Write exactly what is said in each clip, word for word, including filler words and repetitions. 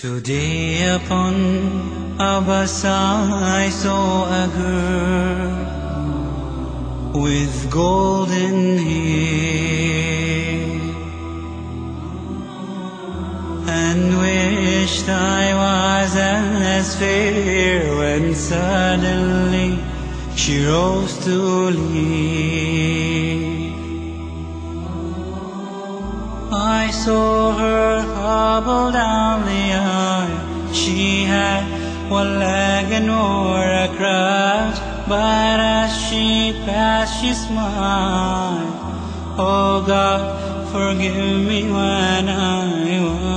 Today upon a bus I saw a girl with golden hair, and wished I was as fair, when suddenly she rose to leave. I saw her hobble down the aisle. She had one leg and wore a crutch, but as she passed she smiled. Oh God, forgive me when I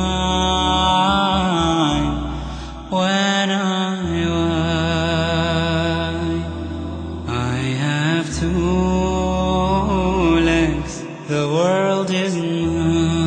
whine, when I whine. I have two legs, the world is mine.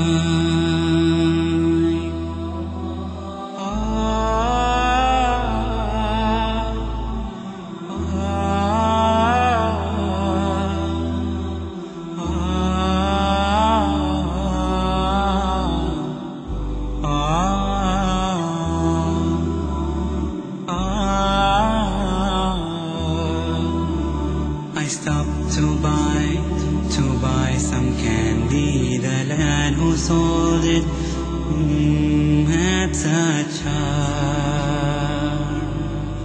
I stopped to buy, to buy some candy. The lad who sold it mm, had such charm.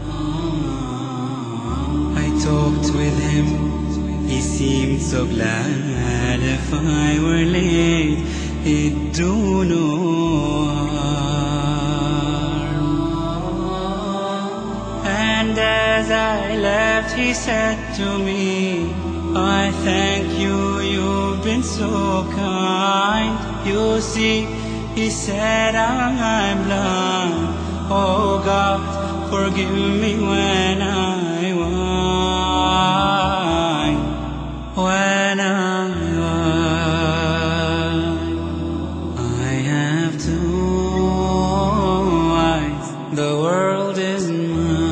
I talked with him, he seemed so glad. If I were late, he'd do no harm. And as I left, he said to me, I thank you, you've been so kind. You see, he said, I'm blind. Oh God, forgive me when I whine, when I whine. I have two eyes, the world is mine.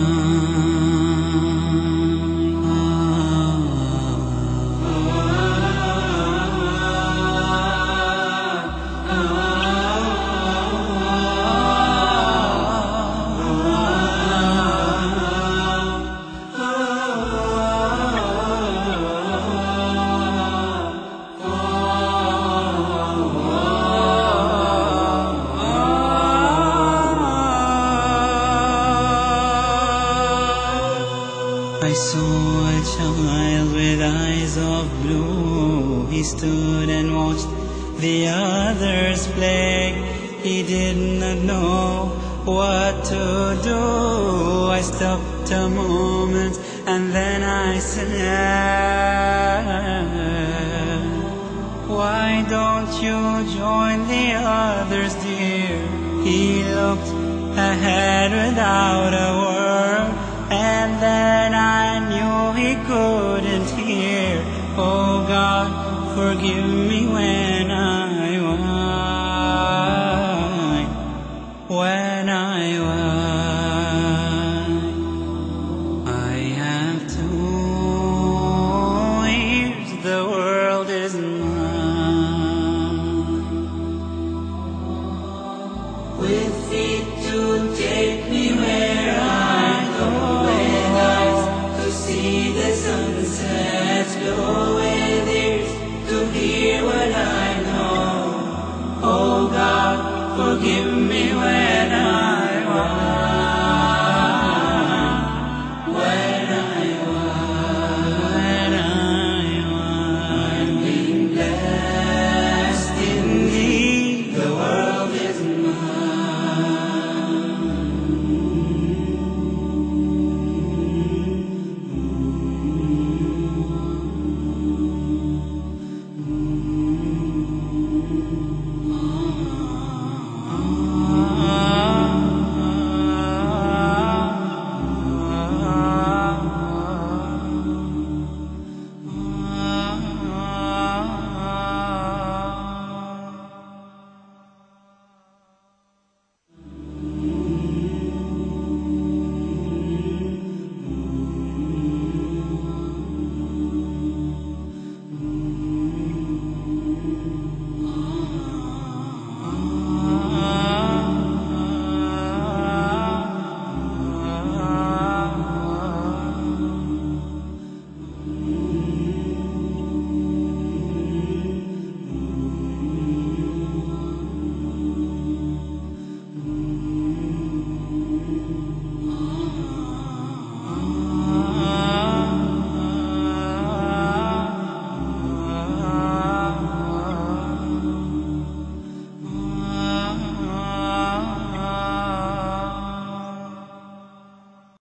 I saw a child with eyes of blue. He stood and watched the others play. He did not know what to do. I stopped a moment and then I said, why don't you join the others, dear? He looked ahead without a word, and then I knew he couldn't hear. Oh God, forgive me when I whine, when I whine. I have two ears, the world is mine. With feet to take me where I go, see the sunsets glow, with ears to hear what I know. Oh God, forgive